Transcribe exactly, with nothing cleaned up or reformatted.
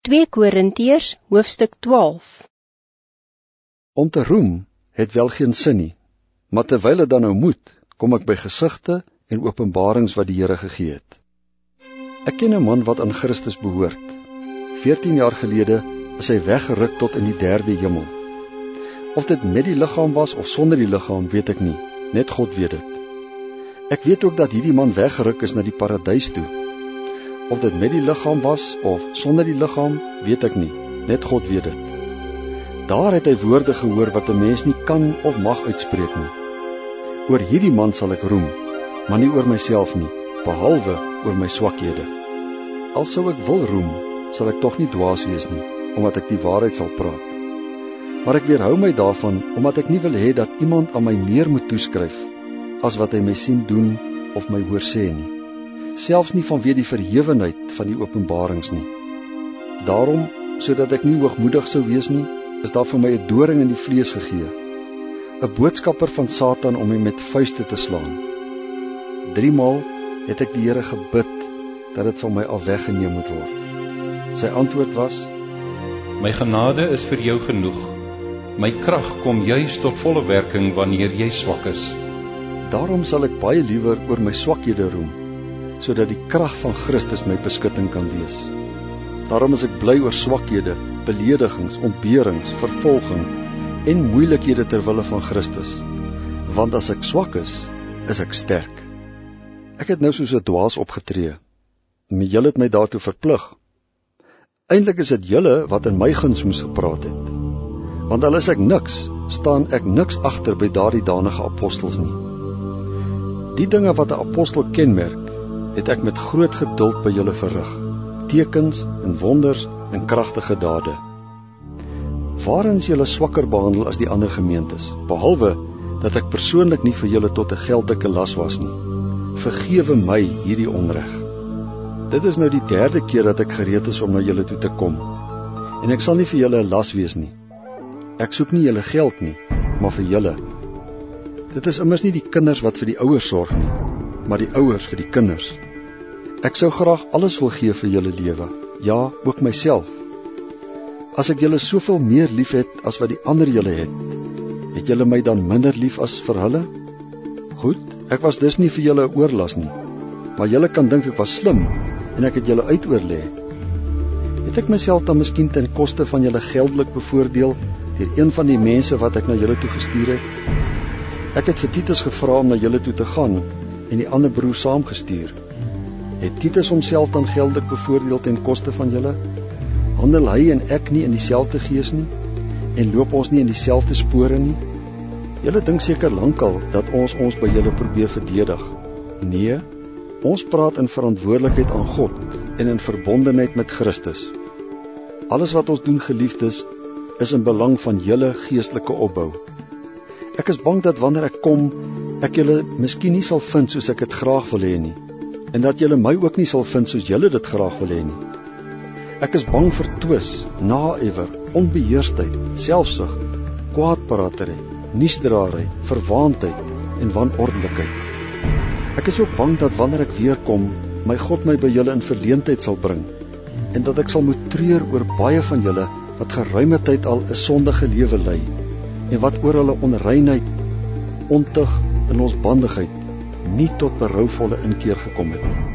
twee Korintiërs hoofstuk twaalf. Om te roem het wel geen sin nie, maar terwyl het dan nou moet, kom ek by gesigte en openbarings wat die Here gegee het. Ek ken 'n man wat aan Christus behoort. veertien jaar gelede is hy weggeruk tot in die derde hemel. Of dit met die liggaam was of sonder die liggaam, weet ek nie, net God weet dit. Ek weet ook dat hierdie man weggeruk is na die paradys toe. Of dit met die liggaam was of sonder die liggaam, weet ek nie, net God weet dit. Daar het hy woorde gehoor wat 'n mens nie kan of mag uitspreek nie. Oor hierdie man sal ek roem, maar nie oor myself nie, behalwe oor my swakhede. Al sou ek wil roem, sal ek tog nie dwaas wees nie, omdat ek die waarheid sal praat. Maar ek weerhou my daarvan, omdat ek nie wil hê dat iemand aan my meer moet toeskryf, as wat hy my sien doen of my hoor sê nie. Selfs nie vanweë die verhewenheid van die openbarings nie. Daarom, sodat ek nie hoogmoedig sou wees nie, is daar vir my 'n doring in die vlees gegee, 'n boodskapper van Satan om my met vuiste te slaan. Driemaal het ek die Here gebid dat dit van my af weggeneem moet word. Sy antwoord was: My genade is vir jou genoeg. My krag kom juis tot volle werking wanneer jy swak is. Daarom sal ek baie liewer oor my swakhede roem, sodat die krag van Christus my beskutting kan wees. Daarom is ek bly oor swakhede, beledigings, ontberings, vervolging en moeilikhede ter wille van Christus. Want as ek swak is, is ek sterk. Ek het nou soos 'n dwaas opgetree, en julle het my daartoe verplig. Eintlik is dit julle wat in my guns moes gepraat het. Want al is ek niks, staan ek niks agter by daardie danige apostels nie. Die dinge wat 'n apostel kenmerk, het ek met groot geduld by julle verrig, tekens en wonders en kragtige dade. Waarin is julle swakker behandel as die ander gemeentes, behalwe dat ek persoonlik nie vir julle tot 'n geldige las was nie. Vergewe my hierdie onreg. Dit is nou die derde keer dat ek gereed is om na julle toe te kom, en ek sal nie vir julle 'n las wees nie. Ek soek nie julle geld nie, maar vir julle. Dit is immers nie die kinders wat vir die ouers sorg nie, maar die ouers vir die kinders. Ek sou graag alles wil gee vir julle lewe, ja, ook myself. As ek julle soveel meer lief het as wat die ander julle het, het julle my dan minder lief as vir hulle? Goed, ek was dus nie vir julle 'n oorlas nie, maar julle kan dink ek was slim en ek het julle uitoorlê. Het ek myself dan miskien ten koste van julle geldelik bevoordeel deur een van die mense wat ek na julle toe gestuur het? Ek het vir Titus gevra om na julle toe te gaan en die ander broer saamgestuur. Het Titus homself dan geldelik bevoordeel ten koste van julle? Handel hy en ek nie in dieselfde gees nie? En loop ons nie in dieselfde spore nie? Julle dink seker lankal dat ons ons by julle probeer verdedig. Nee, ons praat in verantwoordelikheid aan God en in verbondenheid met Christus. Alles wat ons doen, geliefdes, is in belang van julle geestelike opbou. Ek is bang dat wanneer ek kom, ek julle miskien nie sal vind soos ek dit graag wil hê nie, en dat julle my ook nie sal vind soos julle dit graag wil hê nie. Ek is bang vir twis, naïwer, onbeheersheid, selfsug, kwaadpratery, nuusdraery, verwaandheid en wanorddelikheid. Ek is ook bang dat wanneer ek weer kom, my God my by julle in verleentheid sal bring, en dat ek sal moet treur oor baie van julle wat geruime tyd al 'n sondige lewe lei, en wat oor hulle onreinheid, ontug en losbandigheid nie tot berouvolle inkeer gekom het nie.